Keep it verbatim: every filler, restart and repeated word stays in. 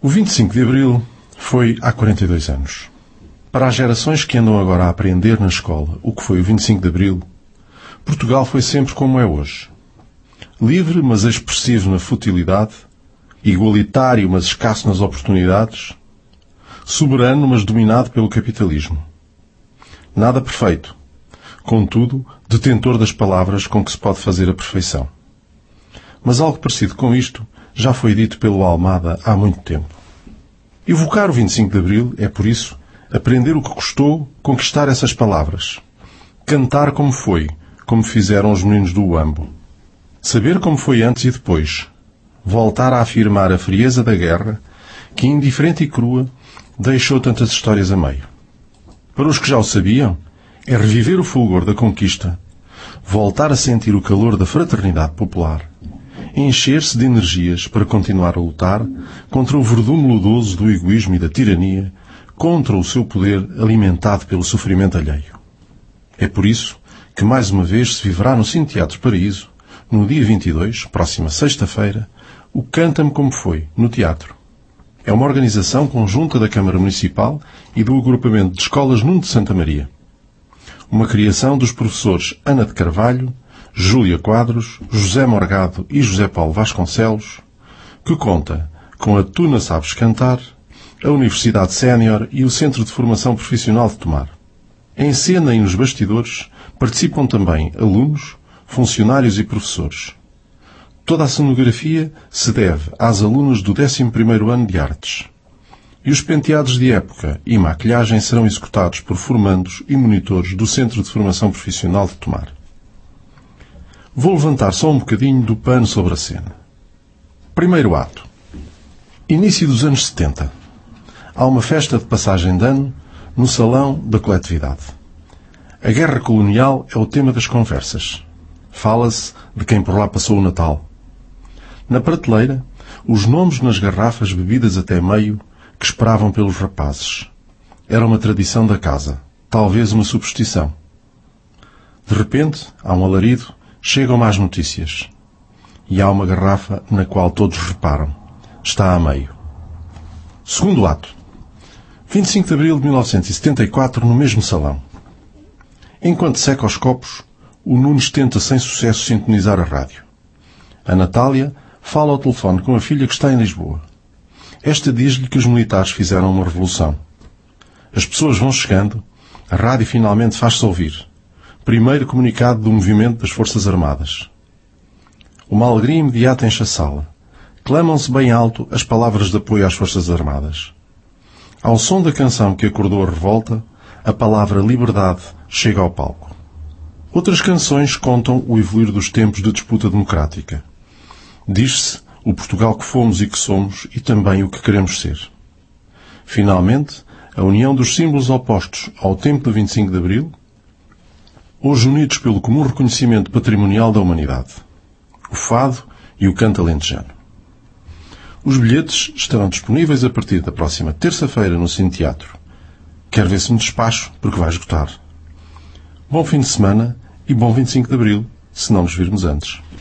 O vinte e cinco de Abril foi há quarenta e dois anos. Para as gerações que andam agora a aprender na escola o que foi o vinte e cinco de Abril, Portugal foi sempre como é hoje. Livre, mas expressivo na futilidade, igualitário, mas escasso nas oportunidades, soberano, mas dominado pelo capitalismo. Nada perfeito, contudo, detentor das palavras com que se pode fazer a perfeição. Mas algo parecido com isto já foi dito pelo Almada há muito tempo. Evocar o vinte e cinco de Abril é, por isso, aprender o que custou conquistar essas palavras. Cantar como foi, como fizeram os meninos do Uambo. Saber como foi antes e depois. Voltar a afirmar a frieza da guerra, que, indiferente e crua, deixou tantas histórias a meio. Para os que já o sabiam, é reviver o fulgor da conquista, voltar a sentir o calor da fraternidade popular, encher-se de energias para continuar a lutar contra o verdume lodoso do egoísmo e da tirania, contra o seu poder alimentado pelo sofrimento alheio. É por isso que mais uma vez se viverá no Cine Teatro Paraíso, no dia vinte e dois, próxima sexta-feira, o Canta-me Como Foi, no teatro. É uma organização conjunta da Câmara Municipal e do Agrupamento de Escolas Nuno de Santa Maria. Uma criação dos professores Ana de Carvalho, Júlia Quadros, José Morgado e José Paulo Vasconcelos, que conta com a Tu Não Sabes Cantar, a Universidade Sénior e o Centro de Formação Profissional de Tomar. Em cena e nos bastidores participam também alunos, funcionários e professores. Toda a cenografia se deve às alunas do décimo primeiro ano de Artes. E os penteados de época e maquilhagem serão executados por formandos e monitores do Centro de Formação Profissional de Tomar. Vou levantar só um bocadinho do pano sobre a cena. Primeiro ato. Início dos anos setenta. Há uma festa de passagem de ano no Salão da Coletividade. A guerra colonial é o tema das conversas. Fala-se de quem por lá passou o Natal. Na prateleira, os nomes nas garrafas bebidas até meio que esperavam pelos rapazes. Era uma tradição da casa, talvez uma superstição. De repente, há um alarido, chegam más notícias. E há uma garrafa na qual todos reparam. Está a meio. Segundo ato. vinte e cinco de Abril de mil novecentos e setenta e quatro, no mesmo salão. Enquanto seca os copos, o Nunes tenta sem sucesso sintonizar a rádio. A Natália fala ao telefone com a filha que está em Lisboa. Esta diz-lhe que os militares fizeram uma revolução. As pessoas vão chegando, a rádio finalmente faz-se ouvir. Primeiro comunicado do movimento das Forças Armadas. Uma alegria imediata enche a sala. Clamam-se bem alto as palavras de apoio às Forças Armadas. Ao som da canção que acordou a revolta, a palavra liberdade chega ao palco. Outras canções contam o evoluir dos tempos de disputa democrática. Diz-se o Portugal que fomos e que somos e também o que queremos ser. Finalmente, a união dos símbolos opostos ao tempo do vinte e cinco de Abril, hoje unidos pelo comum reconhecimento patrimonial da humanidade. O fado e o canto alentejano. Os bilhetes estarão disponíveis a partir da próxima terça-feira no Cine Teatro. Quero ver se me despacho, porque vai esgotar. Bom fim de semana e bom vinte e cinco de Abril, se não nos virmos antes.